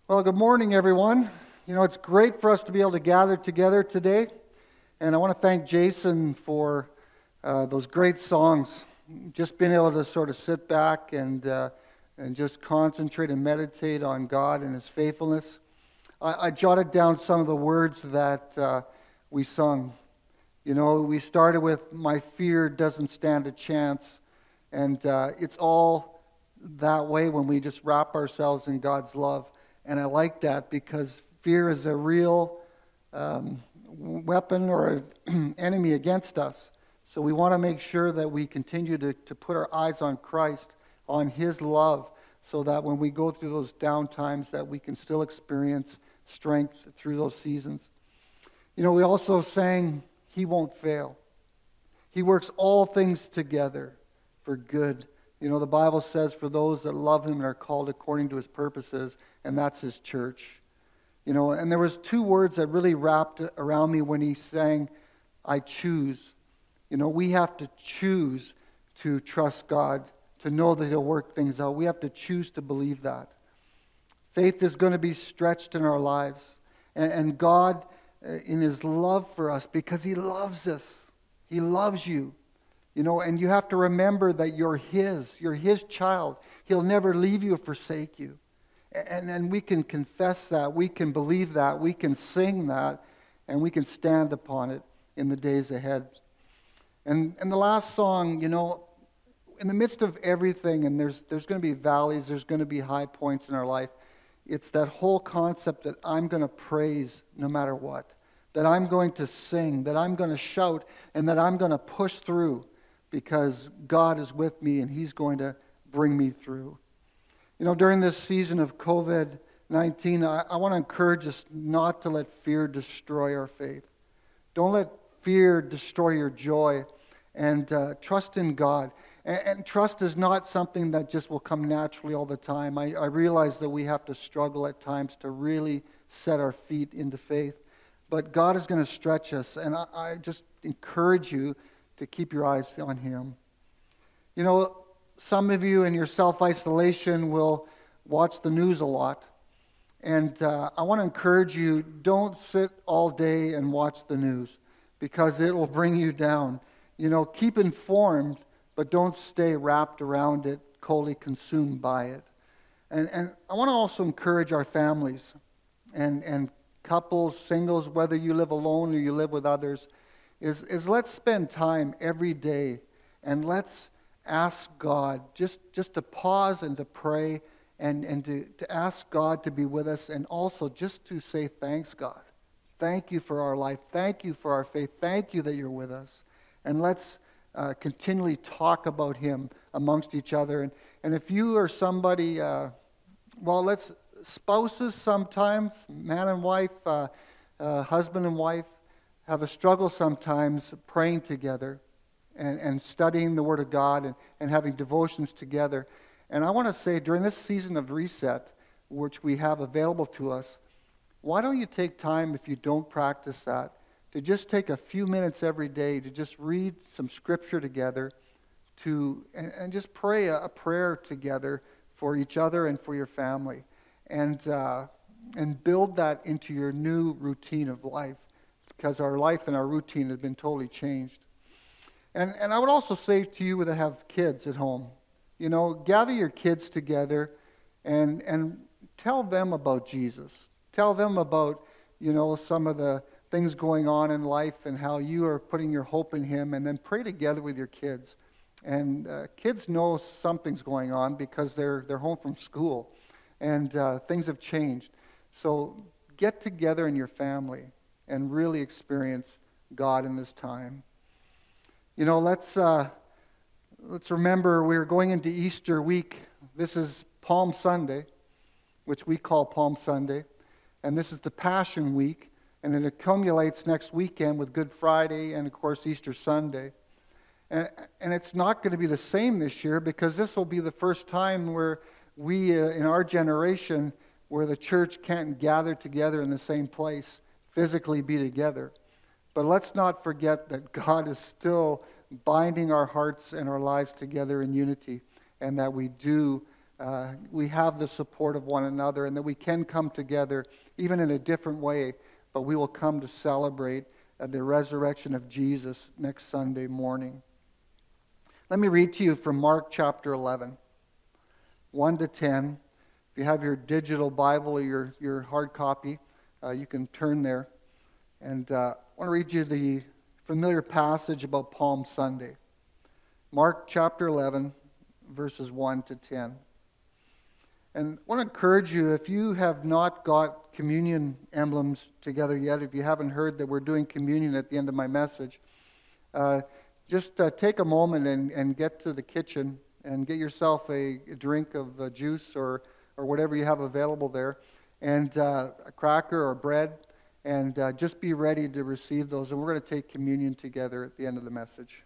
Well, good morning, everyone. It's great for us to be able to gather together today. And I want to thank Jason for those great songs. Just being able to sort of sit back and just concentrate and meditate on God and His faithfulness. I jotted down some of the words that we sung. We started with, "My fear doesn't stand a chance." And it's all that way when we just wrap ourselves in God's love. And I like that because fear is a real weapon or an enemy against us. So we want to make sure that we continue to put our eyes on Christ, on His love, so that when we go through those down times that we can still experience strength through those seasons. We also sang, "He won't fail. He works all things together for good." The Bible says, "For those that love Him and are called according to His purposes," and that's His church. And there was two words that really wrapped around me when he sang, "I choose." We have to choose to trust God, to know that He'll work things out. We have to choose to believe that. Faith is going to be stretched in our lives. And God, in His love for us, because He loves us, He loves you. And you have to remember that you're His child. He'll never leave you or forsake you. And we can confess that, we can believe that, we can sing that, and we can stand upon it in the days ahead. And the last song, in the midst of everything, and there's going to be valleys, there's going to be high points in our life, it's that whole concept that I'm going to praise no matter what, that I'm going to sing, that I'm going to shout, and that I'm going to push through because God is with me and He's going to bring me through. During this season of COVID-19, I want to encourage us not to let fear destroy our faith. Don't let fear destroy your joy, and trust in God. And trust is not something that just will come naturally all the time. I realize that we have to struggle at times to really set our feet into faith. But God is going to stretch us, and I just encourage you to keep your eyes on Him. Some of you in your self-isolation will watch the news a lot. And I want to encourage you, don't sit all day and watch the news because it will bring you down. Keep informed, but don't stay wrapped around it, wholly consumed by it. And I want to also encourage our families and couples, singles, whether you live alone or you live with others, is let's spend time every day and let's ask God just to pause and to pray and to ask God to be with us, and also just to say thanks, God. Thank you for our life. Thank you for our faith. Thank you that you're with us. And let's continually talk about Him amongst each other. And if you are somebody, spouses sometimes, man and wife, husband and wife, have a struggle sometimes praying together and studying the Word of God and having devotions together. And I want to say, during this season of reset, which we have available to us, why don't you take time, if you don't practice that, to just take a few minutes every day to just read some Scripture together, and just pray a prayer together for each other and for your family, and build that into your new routine of life, because our life and our routine has been totally changed. And I would also say to you that have kids at home, gather your kids together and tell them about Jesus. Tell them about, some of the things going on in life and how you are putting your hope in Him, and then pray together with your kids. And kids know something's going on because they're home from school, and things have changed. So get together in your family and really experience God in this time. Let's remember we're going into Easter week. This is Palm Sunday, which we call Palm Sunday. And this is the Passion Week. And it accumulates next weekend with Good Friday and, of course, Easter Sunday. And it's not going to be the same this year because this will be the first time where we, in our generation, where the church can't gather together in the same place, physically be together. But let's not forget that God is still binding our hearts and our lives together in unity, and that we do we have the support of one another, and that we can come together even in a different way, but we will come to celebrate the resurrection of Jesus next Sunday morning. Let me read to you from Mark chapter 11, 1 to 10. If you have your digital Bible or your hard copy, you can turn there. And I want to read you the familiar passage about Palm Sunday. Mark chapter 11, verses 1 to 10. And I want to encourage you, if you have not got communion emblems together yet, if you haven't heard that we're doing communion at the end of my message, just take a moment and get to the kitchen and get yourself a drink of juice or whatever you have available there, and a cracker or bread, and just be ready to receive those. And we're going to take communion together at the end of the message.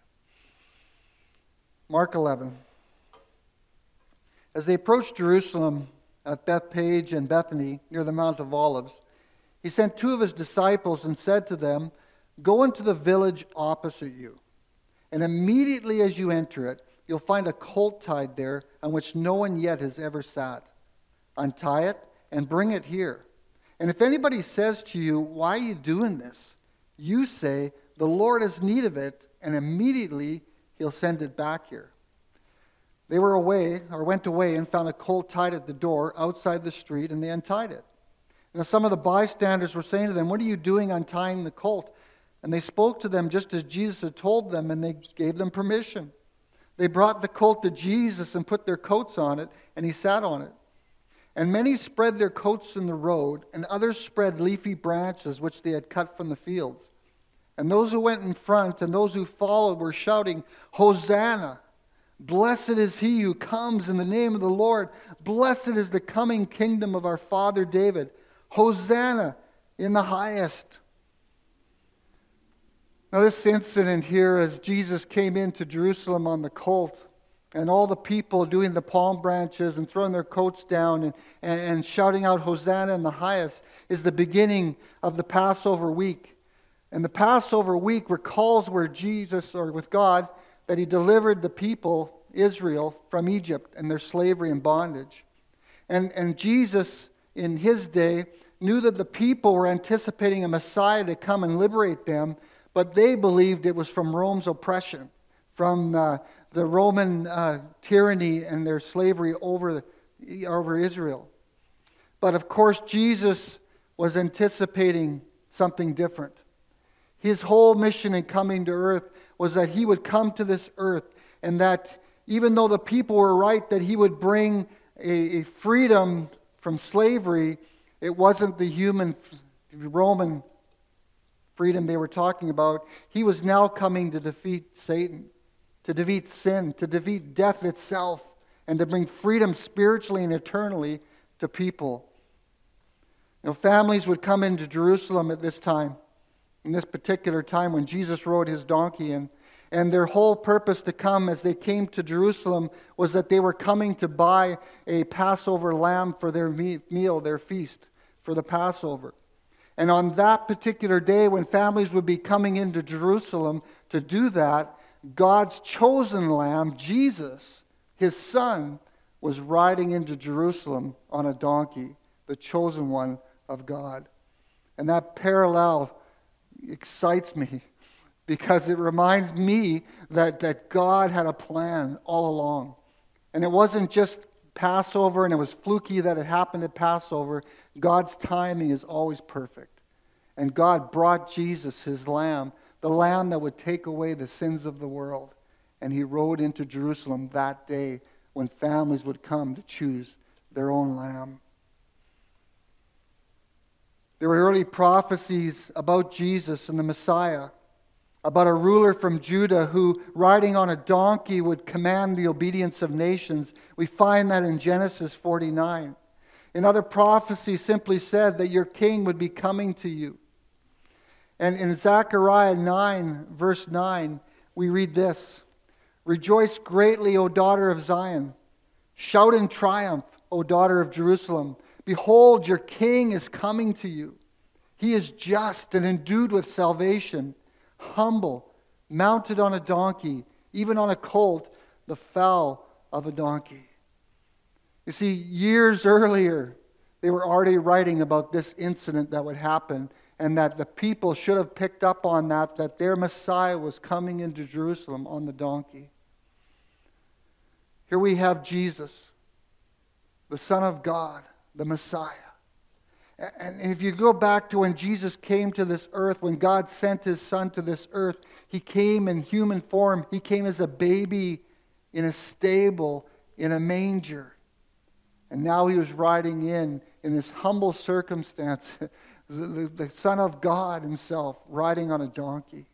Mark 11. As they approached Jerusalem at Bethpage and Bethany near the Mount of Olives, he sent two of his disciples and said to them, "Go into the village opposite you, and immediately as you enter it, you'll find a colt tied there on which no one yet has ever sat. Untie it and bring it here. And if anybody says to you, 'Why are you doing this?' you say, 'The Lord has need of it,' and immediately he'll send it back here." They went away and found a colt tied at the door outside the street, and they untied it. Now some of the bystanders were saying to them, "What are you doing untying the colt?" And they spoke to them just as Jesus had told them, and they gave them permission. They brought the colt to Jesus and put their coats on it, and he sat on it. And many spread their coats in the road, and others spread leafy branches which they had cut from the fields. And those who went in front and those who followed were shouting, "Hosanna! Blessed is he who comes in the name of the Lord. Blessed is the coming kingdom of our father David. Hosanna in the highest." Now this incident here, as Jesus came into Jerusalem on the colt, and all the people doing the palm branches and throwing their coats down and shouting out Hosanna in the highest, is the beginning of the Passover week. And the Passover week recalls where Jesus, or with God, that he delivered the people, Israel, from Egypt and their slavery and bondage. And Jesus, in his day, knew that the people were anticipating a Messiah to come and liberate them, but they believed it was from Rome's oppression, from the Roman tyranny and their slavery over Israel. But of course, Jesus was anticipating something different. His whole mission in coming to earth was that he would come to this earth, and that even though the people were right that he would bring a freedom from slavery, it wasn't the human Roman freedom they were talking about. He was now coming to defeat Satan, to defeat sin, to defeat death itself, and to bring freedom spiritually and eternally to people. You know, families would come into Jerusalem at this time, in this particular time when Jesus rode his donkey, and their whole purpose to come as they came to Jerusalem was that they were coming to buy a Passover lamb for their meal, their feast for the Passover. And on that particular day when families would be coming into Jerusalem to do that, God's chosen lamb, Jesus, his son, was riding into Jerusalem on a donkey, the chosen one of God. And that parallel excites me because it reminds me that God had a plan all along. And it wasn't just Passover and it was fluky that it happened at Passover. God's timing is always perfect. And God brought Jesus, his lamb, the lamb that would take away the sins of the world. And he rode into Jerusalem that day when families would come to choose their own lamb. There were early prophecies about Jesus and the Messiah, about a ruler from Judah who, riding on a donkey, would command the obedience of nations. We find that in Genesis 49. Another prophecy simply said that your king would be coming to you. And in Zechariah 9, verse 9, we read this: "Rejoice greatly, O daughter of Zion. Shout in triumph, O daughter of Jerusalem. Behold, your king is coming to you. He is just and endued with salvation, humble, mounted on a donkey, even on a colt, the foal of a donkey." You see, years earlier, they were already writing about this incident that would happen, and that the people should have picked up on that their Messiah was coming into Jerusalem on the donkey. Here we have Jesus, the Son of God, the Messiah. And if you go back to when Jesus came to this earth, when God sent his Son to this earth, he came in human form. He came as a baby in a stable, in a manger. And now he was riding in this humble circumstance, the Son of God himself, riding on a donkey.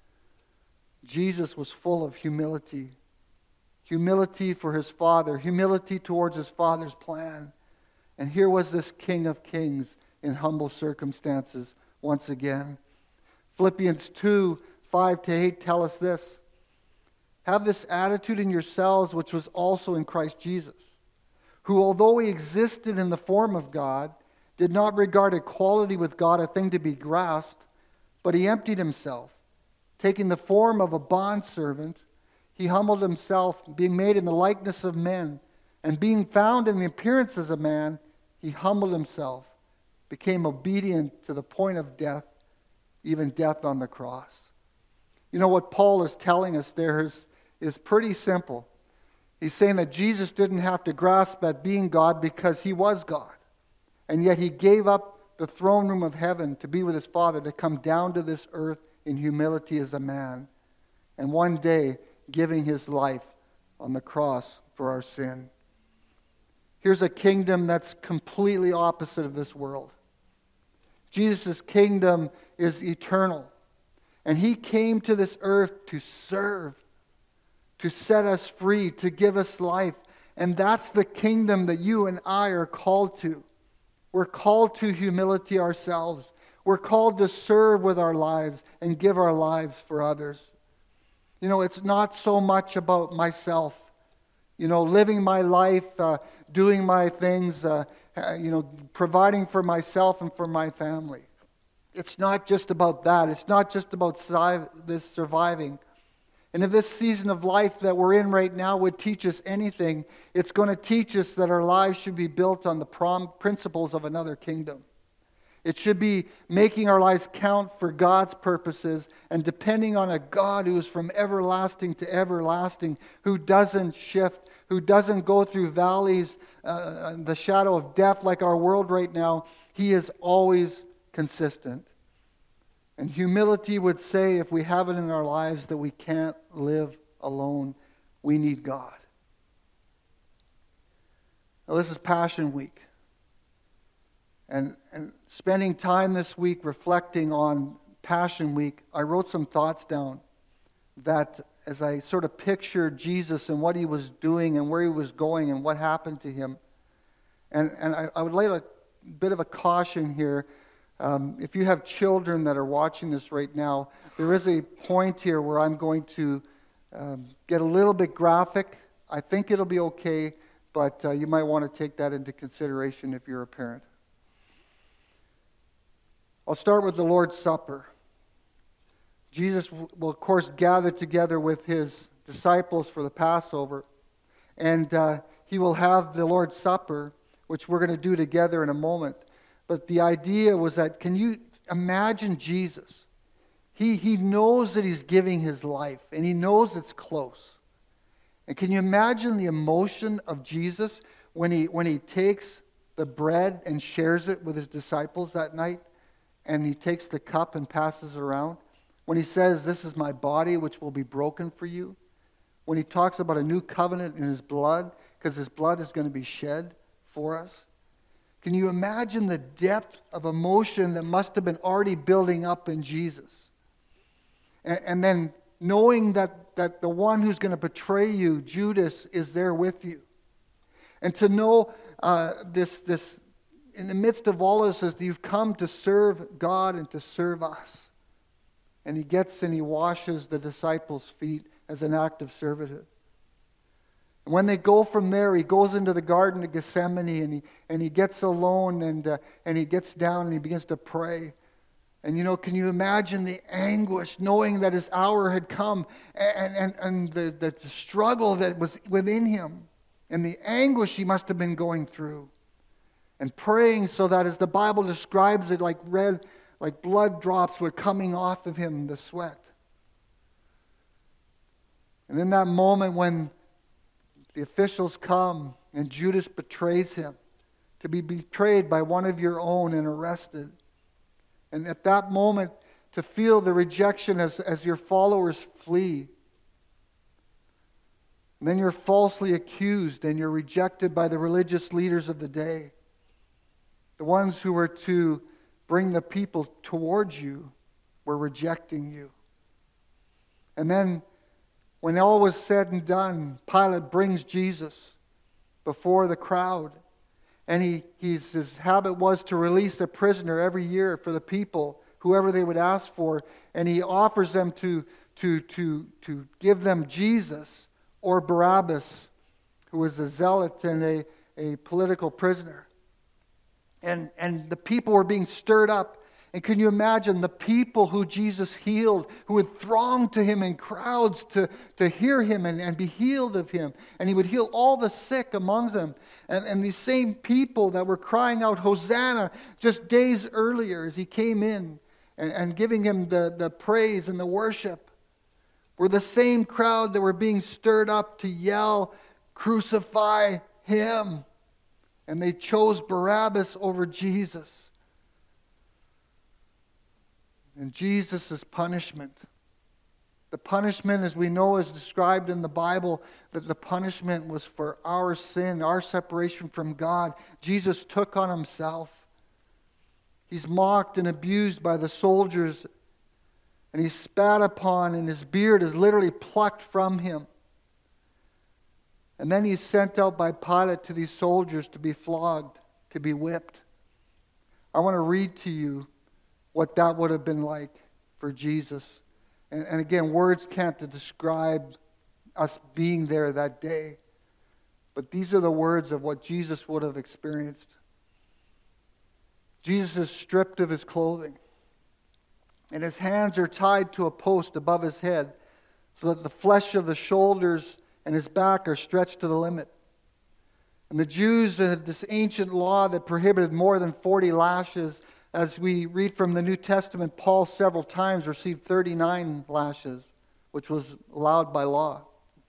Jesus was full of humility. Humility for his Father, humility towards his Father's plan. And here was this King of Kings in humble circumstances once again. Philippians 2, 5-8 tell us this. Have this attitude in yourselves which was also in Christ Jesus, who although he existed in the form of God, did not regard equality with God a thing to be grasped, but he emptied himself, taking the form of a bondservant. He humbled himself, being made in the likeness of men, and being found in the appearance as a man, he humbled himself, became obedient to the point of death, even death on the cross. You know what Paul is telling us there is pretty simple. He's saying that Jesus didn't have to grasp at being God because he was God. And yet he gave up the throne room of heaven to be with his Father, to come down to this earth in humility as a man. And one day, giving his life on the cross for our sin. Here's a kingdom that's completely opposite of this world. Jesus' kingdom is eternal. And he came to this earth to serve, to set us free, to give us life. And that's the kingdom that you and I are called to. We're called to humility ourselves. We're called to serve with our lives and give our lives for others. You know, it's not so much about myself. You know, living my life, doing my things, providing for myself and for my family. It's not just about that. It's not just about this surviving. And if this season of life that we're in right now would teach us anything, it's going to teach us that our lives should be built on the principles of another kingdom. It should be making our lives count for God's purposes and depending on a God who is from everlasting to everlasting, who doesn't shift, who doesn't go through valleys, the shadow of death like our world right now. He is always consistent. And humility would say, if we have it in our lives, that we can't live alone. We need God. Now, this is Passion Week. And spending time this week reflecting on Passion Week, I wrote some thoughts down that as I sort of pictured Jesus and what he was doing and where he was going and what happened to him. And I would lay a bit of a caution here. If you have children that are watching this right now, there is a point here where I'm going to get a little bit graphic. I think it'll be okay, but you might want to take that into consideration if you're a parent. I'll start with the Lord's Supper. Jesus will, of course, gather together with his disciples for the Passover, and he will have the Lord's Supper, which we're going to do together in a moment. But the idea was that, can you imagine Jesus? He knows that he's giving his life, and he knows it's close. And can you imagine the emotion of Jesus when he takes the bread and shares it with his disciples that night, and he takes the cup and passes it around? When he says, "This is my body, which will be broken for you." When he talks about a new covenant in his blood, because his blood is going to be shed for us. Can you imagine the depth of emotion that must have been already building up in Jesus? And then knowing that the one who's going to betray you, Judas, is there with you. And to know this in the midst of all of this, that you've come to serve God and to serve us. And he gets and he washes the disciples' feet as an act of servitude. And when they go from there, he goes into the Garden of Gethsemane and he gets alone and he gets down and he begins to pray. And can you imagine the anguish knowing that his hour had come and the struggle that was within him? and the anguish he must have been going through. And praying so that, as the Bible describes it, like blood drops were coming off of him, the sweat. And in that moment when the officials come and Judas betrays him, to be betrayed by one of your own and arrested. And at that moment, to feel the rejection as your followers flee. And then you're falsely accused and you're rejected by the religious leaders of the day. The ones who were to bring the people towards you were rejecting you. And then, when all was said and done, Pilate brings Jesus before the crowd. And his habit was to release a prisoner every year for the people, whoever they would ask for. And he offers them to give them Jesus or Barabbas, who was a zealot and a political prisoner. And the people were being stirred up. And can you imagine the people who Jesus healed, who would throng to him in crowds to hear him and be healed of him. And he would heal all the sick among them. And these same people that were crying out, Hosanna, just days earlier as he came in and giving him the praise and the worship, were the same crowd that were being stirred up to yell, crucify him. And they chose Barabbas over Jesus. And Jesus' punishment. The punishment, as we know, is described in the Bible, that the punishment was for our sin, our separation from God. Jesus took on himself. He's mocked and abused by the soldiers, and he's spat upon, and his beard is literally plucked from him. And then he's sent out by Pilate to these soldiers to be flogged, to be whipped. I want to read to you what that would have been like for Jesus. And again, words can't describe us being there that day. But these are the words of what Jesus would have experienced. Jesus is stripped of his clothing, and his hands are tied to a post above his head, so that the flesh of the shoulders and his back are stretched to the limit. And the Jews had this ancient law that prohibited more than 40 lashes. As we read from the New Testament, Paul several times received 39 lashes, which was allowed by law.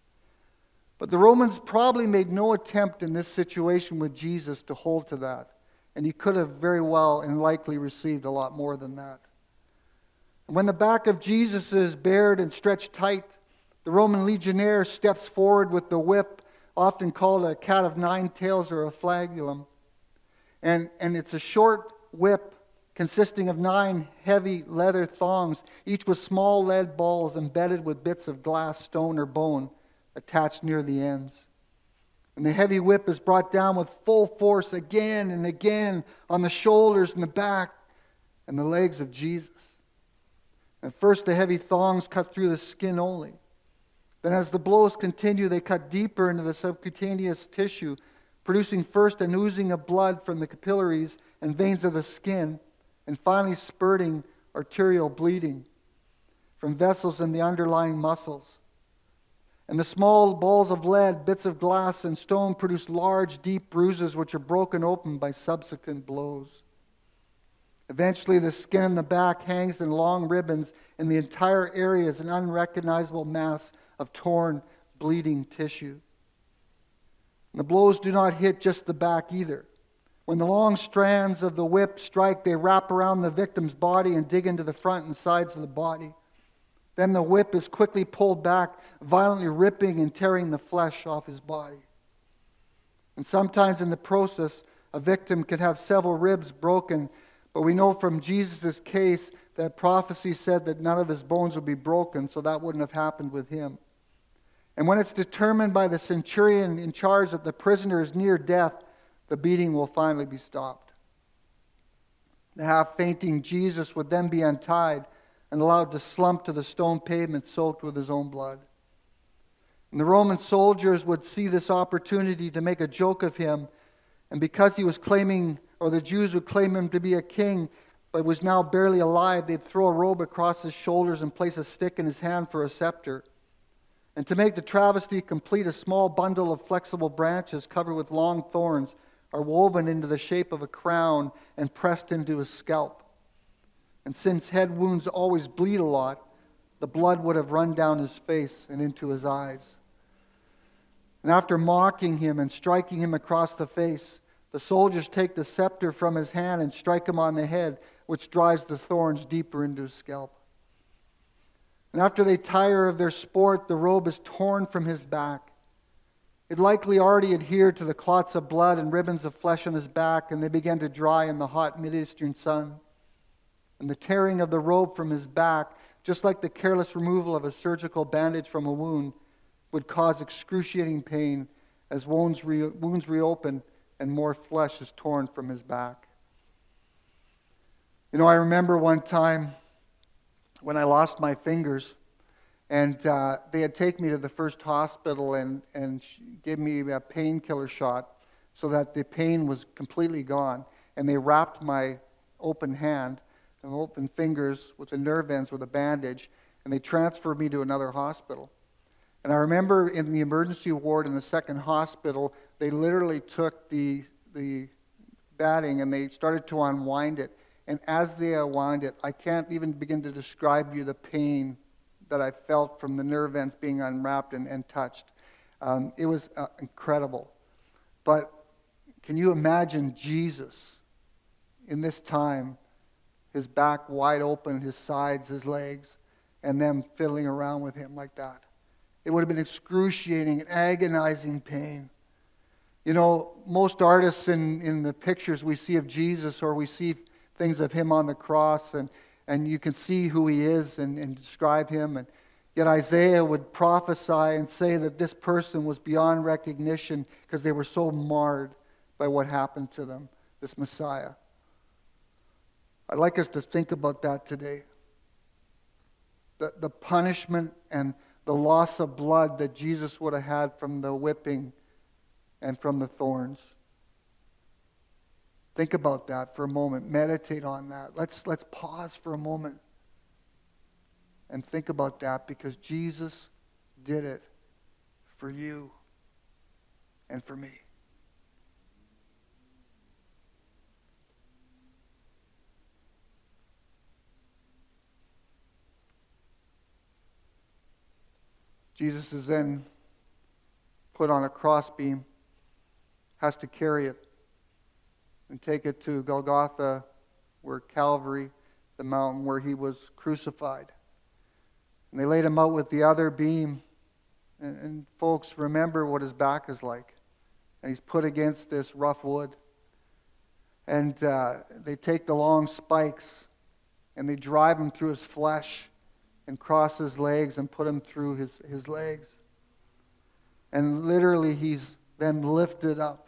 But the Romans probably made no attempt in this situation with Jesus to hold to that. And he could have very well and likely received a lot more than that. And when the back of Jesus is bared and stretched tight, the Roman legionnaire steps forward with the whip, often called a cat of nine tails or a flagellum. And it's a short whip consisting of 9 heavy leather thongs, each with small lead balls embedded with bits of glass, stone, or bone attached near the ends. And the heavy whip is brought down with full force again and again on the shoulders and the back and the legs of Jesus. At first, the heavy thongs cut through the skin only. Then as the blows continue, they cut deeper into the subcutaneous tissue, producing first an oozing of blood from the capillaries and veins of the skin, and finally spurting arterial bleeding from vessels in the underlying muscles. And the small balls of lead, bits of glass, and stone produce large, deep bruises which are broken open by subsequent blows. Eventually, the skin in the back hangs in long ribbons, and the entire area is an unrecognizable mass of torn, bleeding tissue. And the blows do not hit just the back either. When the long strands of the whip strike, they wrap around the victim's body and dig into the front and sides of the body. Then the whip is quickly pulled back, violently ripping and tearing the flesh off his body. And sometimes in the process, a victim could have several ribs broken, but we know from Jesus' case that prophecy said that none of his bones would be broken, so that wouldn't have happened with him. And when it's determined by the centurion in charge that the prisoner is near death, the beating will finally be stopped. The half-fainting Jesus would then be untied and allowed to slump to the stone pavement soaked with his own blood. And the Roman soldiers would see this opportunity to make a joke of him, and because he was claiming, or the Jews would claim him to be a king, but was now barely alive, they'd throw a robe across his shoulders and place a stick in his hand for a scepter. And to make the travesty complete, a small bundle of flexible branches covered with long thorns are woven into the shape of a crown and pressed into his scalp. And since head wounds always bleed a lot, the blood would have run down his face and into his eyes. And after mocking him and striking him across the face, the soldiers take the scepter from his hand and strike him on the head, which drives the thorns deeper into his scalp. And after they tire of their sport, the robe is torn from his back. It likely already adhered to the clots of blood and ribbons of flesh on his back, and they began to dry in the hot Mideastern sun. And the tearing of the robe from his back, just like the careless removal of a surgical bandage from a wound, would cause excruciating pain as wounds reopen and more flesh is torn from his back. I remember one time when I lost my fingers, and they had taken me to the first hospital and gave me a painkiller shot so that the pain was completely gone. And they wrapped my open hand and open fingers with the nerve ends with a bandage, and they transferred me to another hospital. And I remember in the emergency ward in the second hospital, they literally took the batting and they started to unwind it. And as they unwound it, I can't even begin to describe you the pain that I felt from the nerve ends being unwrapped and touched. It was incredible. But can you imagine Jesus in this time, his back wide open, his sides, his legs, and them fiddling around with him like that? It would have been excruciating and agonizing pain. Most artists in the pictures we see of Jesus, or we see things of him on the cross, and you can see who he is and describe him. And yet Isaiah would prophesy and say that this person was beyond recognition because they were so marred by what happened to them, this Messiah. I'd like us to think about that today. The punishment and the loss of blood that Jesus would have had from the whipping and from the thorns. Think about that for a moment. Meditate on that. Let's pause for a moment and think about that, because Jesus did it for you and for me. Jesus is then put on a crossbeam, has to carry it and take it to Golgotha, where Calvary, the mountain where he was crucified. And they laid him out with the other beam. And folks, remember what his back is like. And he's put against this rough wood. And they take the long spikes and they drive him through his flesh and cross his legs and put him through his legs. And literally he's then lifted up.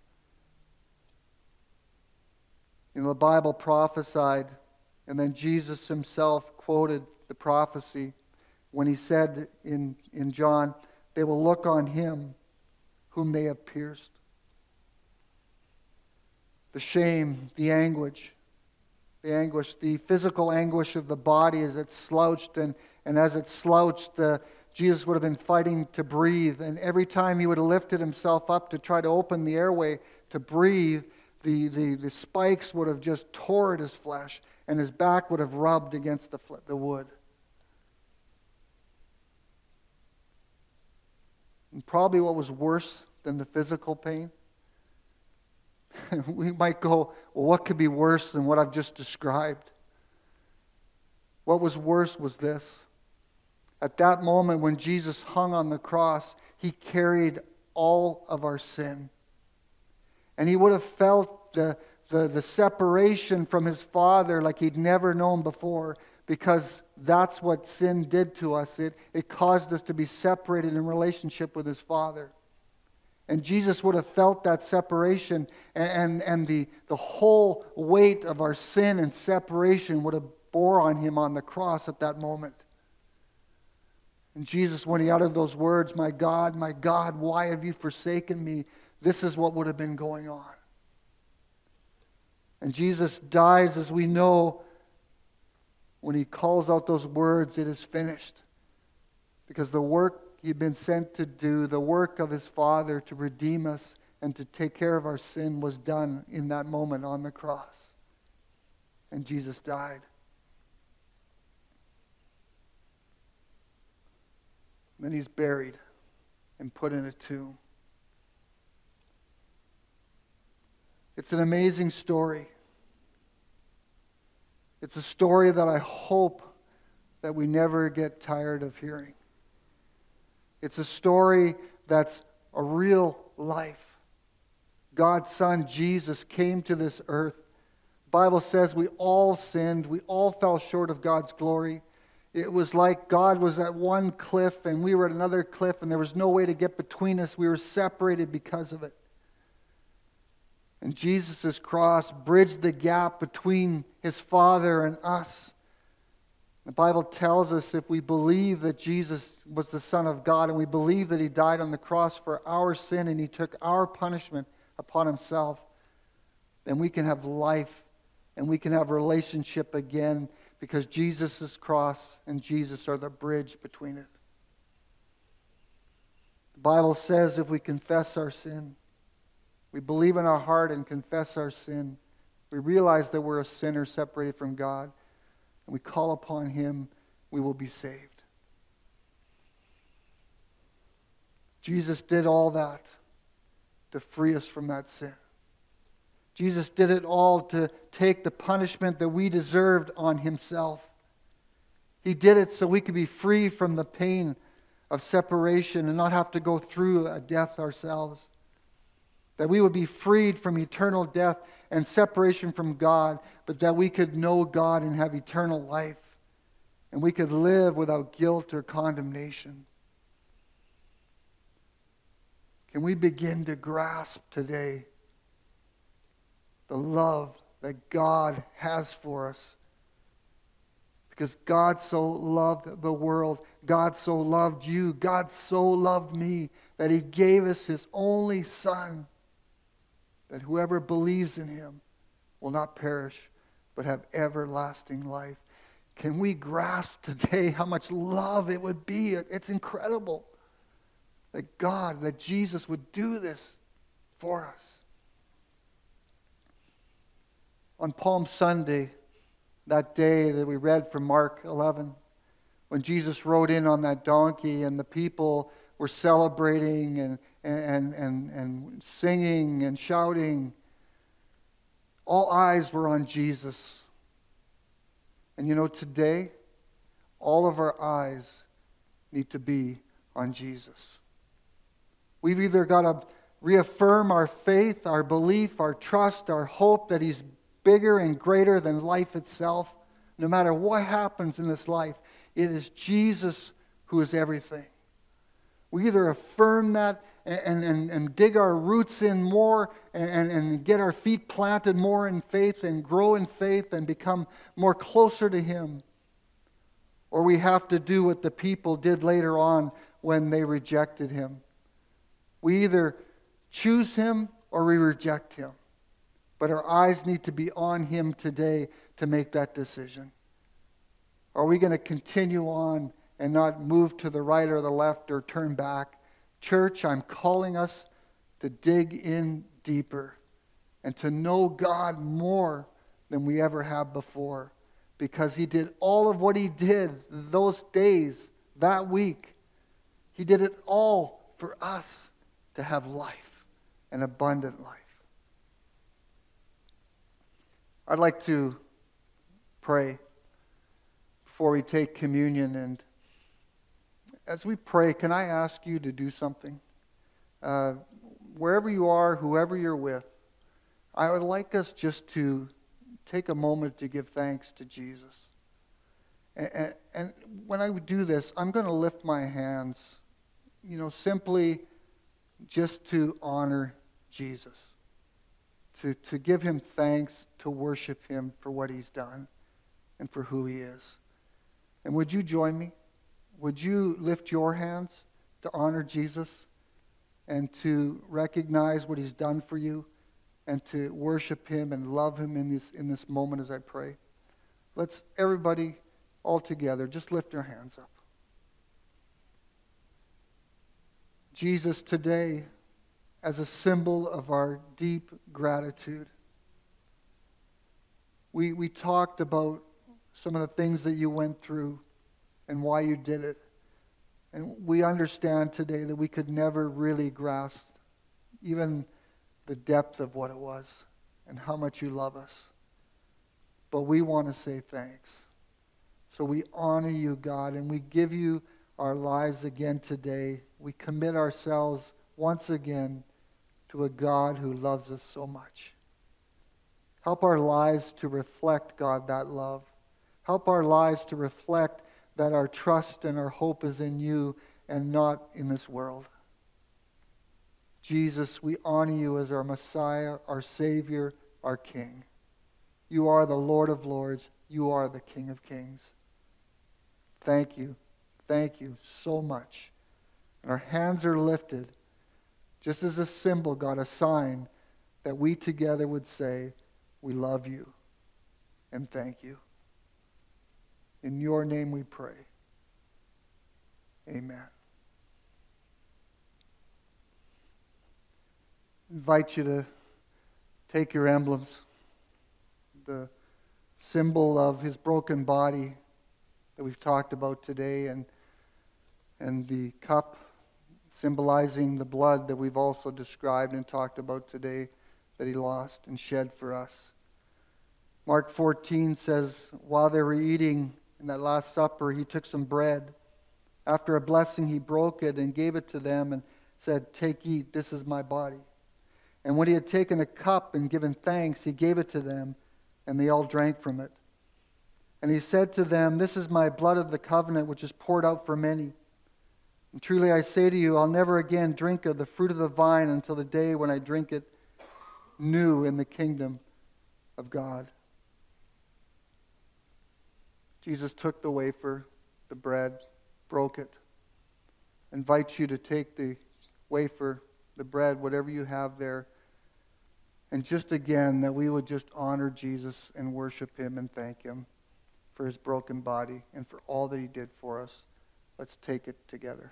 The Bible prophesied, and then Jesus himself quoted the prophecy when he said in John, "They will look on him whom they have pierced." The shame, the anguish, the physical anguish of the body as it slouched, and as it slouched, Jesus would have been fighting to breathe. And every time he would have lifted himself up to try to open the airway to breathe, the spikes would have just tore at his flesh, and his back would have rubbed against the wood. And probably what was worse than the physical pain, we might go, well, what could be worse than what I've just described? What was worse was this. At that moment when Jesus hung on the cross, he carried all of our sin. And he would have felt the separation from his Father like he'd never known before, because that's what sin did to us. It caused us to be separated in relationship with his Father. And Jesus would have felt that separation, and the whole weight of our sin and separation would have bore on him on the cross at that moment. And Jesus, when he uttered those words, my God, why have you forsaken me?" This is what would have been going on. And Jesus dies, as we know, when he calls out those words, "It is finished." Because the work he'd been sent to do, the work of his Father to redeem us and to take care of our sin was done in that moment on the cross. And Jesus died. Then he's buried and put in a tomb. It's an amazing story. It's a story that I hope that we never get tired of hearing. It's a story that's a real life. God's Son, Jesus, came to this earth. The Bible says we all sinned. We all fell short of God's glory. It was like God was at one cliff and we were at another cliff and there was no way to get between us. We were separated because of it. And Jesus' cross bridged the gap between his Father and us. The Bible tells us if we believe that Jesus was the Son of God and we believe that he died on the cross for our sin and he took our punishment upon himself, then we can have life and we can have a relationship again because Jesus' cross and Jesus are the bridge between it. The Bible says if we confess our sin, we believe in our heart and confess our sin, we realize that we're a sinner separated from God, and we call upon him, we will be saved. Jesus did all that to free us from that sin. Jesus did it all to take the punishment that we deserved on himself. He did it so we could be free from the pain of separation and not have to go through a death ourselves. That we would be freed from eternal death and separation from God, but that we could know God and have eternal life. And we could live without guilt or condemnation. Can we begin to grasp today the love that God has for us? Because God so loved the world, God so loved you, God so loved me, that he gave us his only Son, that whoever believes in him will not perish, but have everlasting life. Can we grasp today how much love it would be? It's incredible that God, that Jesus would do this for us. On Palm Sunday, that day that we read from Mark 11, when Jesus rode in on that donkey and the people were celebrating and singing and shouting, all eyes were on Jesus. And you know, today, all of our eyes need to be on Jesus. We've either got to reaffirm our faith, our belief, our trust, our hope that he's bigger and greater than life itself. No matter what happens in this life, it is Jesus who is everything. We either affirm that and dig our roots in more and get our feet planted more in faith and grow in faith and become more closer to him. Or we have to do what the people did later on when they rejected him. We either choose him or we reject him. But our eyes need to be on him today to make that decision. Are we going to continue on and not move to the right or the left or turn back? Church, I'm calling us to dig in deeper and to know God more than we ever have before, because he did all of what he did those days, that week. He did it all for us to have life, an abundant life. I'd like to pray before we take communion, and as we pray, can I ask you to do something? Wherever you are, whoever you're with, I would like us just to take a moment to give thanks to Jesus. And when I do this, I'm going to lift my hands, simply just to honor Jesus, to give him thanks, to worship him for what he's done and for who he is. And would you join me? Would you lift your hands to honor Jesus and to recognize what he's done for you and to worship him and love him in this moment as I pray? Let's, everybody, all together, just lift our hands up. Jesus, today, as a symbol of our deep gratitude, we talked about some of the things that you went through and why you did it. And we understand today that we could never really grasp even the depth of what it was and how much you love us. But we want to say thanks. So we honor you, God, and we give you our lives again today. We commit ourselves once again to a God who loves us so much. Help our lives to reflect, God, that love. Help our lives to reflect that our trust and our hope is in you and not in this world. Jesus, we honor you as our Messiah, our Savior, our King. You are the Lord of Lords. You are the King of Kings. Thank you. Thank you so much. And our hands are lifted just as a symbol, God, a sign that we together would say, we love you and thank you. In your name we pray. Amen. I invite you to take your emblems, the symbol of his broken body that we've talked about today, and the cup symbolizing the blood that we've also described and talked about today that he lost and shed for us. Mark 14 says, while they were eating in that Last Supper, he took some bread. After a blessing, he broke it and gave it to them and said, take, eat, this is my body. And when he had taken a cup and given thanks, he gave it to them, and they all drank from it. And he said to them, this is my blood of the covenant, which is poured out for many. And truly I say to you, I'll never again drink of the fruit of the vine until the day when I drink it new in the kingdom of God. Jesus took the wafer, the bread, broke it. I invite you to take the wafer, the bread, whatever you have there, and just again that we would just honor Jesus and worship him and thank him for his broken body and for all that he did for us. Let's take it together.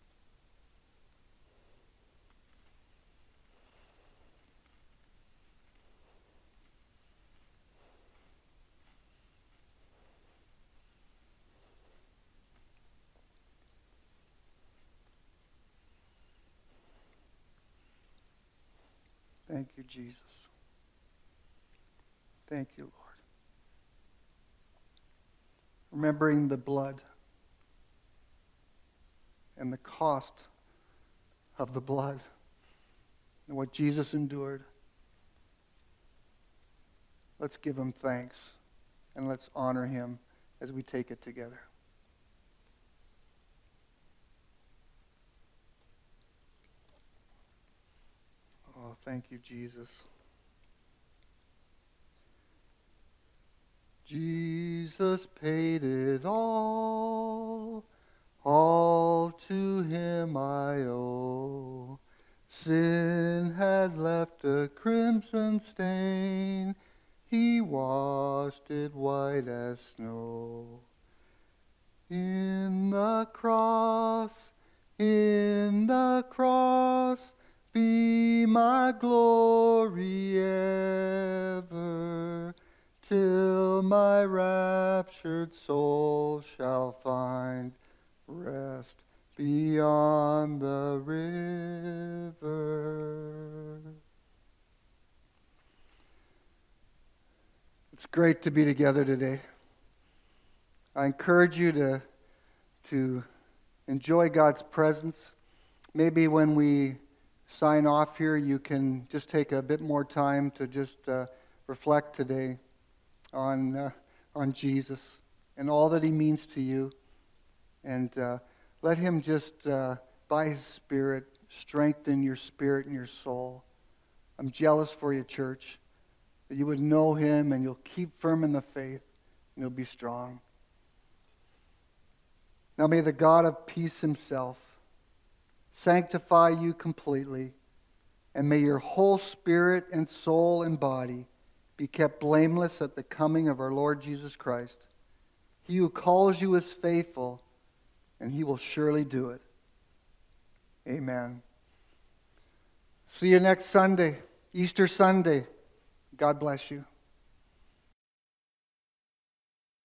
Thank you, Jesus. Thank you, Lord. Remembering the blood and the cost of the blood and what Jesus endured. Let's give him thanks and let's honor him as we take it together. Oh, thank you, Jesus. Jesus paid it all to him I owe. Sin had left a crimson stain, he washed it white as snow. In the cross, be my glory ever, till my raptured soul shall find rest beyond the river. It's great to be together today. I encourage you to enjoy God's presence. Maybe when we sign off here, you can just take a bit more time to just reflect today on Jesus and all that he means to you. And let him just, by his Spirit, strengthen your spirit and your soul. I'm jealous for you, church, that you would know him and you'll keep firm in the faith and you'll be strong. Now may the God of peace himself sanctify you completely, and may your whole spirit and soul and body be kept blameless at the coming of our Lord Jesus Christ. He who calls you is faithful, and he will surely do it. Amen. See you next Sunday, Easter Sunday. God bless you.